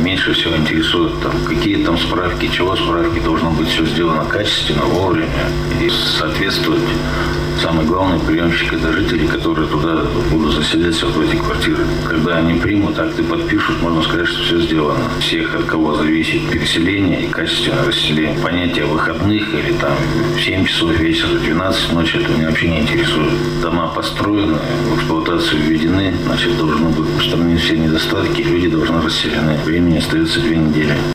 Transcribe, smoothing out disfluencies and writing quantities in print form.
меньше всего интересует, там, какие там справки, чего справки. Должно быть все сделано качественно, вовремя и соответствовать. Самое главное, приемщик – это жители, которые туда будут заселяться в эти квартиры. Когда они примут, акты подпишут, можно сказать, что все сделано. Всех, от кого зависит переселение и качественное расселение. Понятие выходных или там в 7 часов вечера, 12 ночи, это меня вообще не интересует. Дома построены, в эксплуатацию введены, значит, должны быть устранены все недостатки, люди должны расселены. Времени остается 2 недели.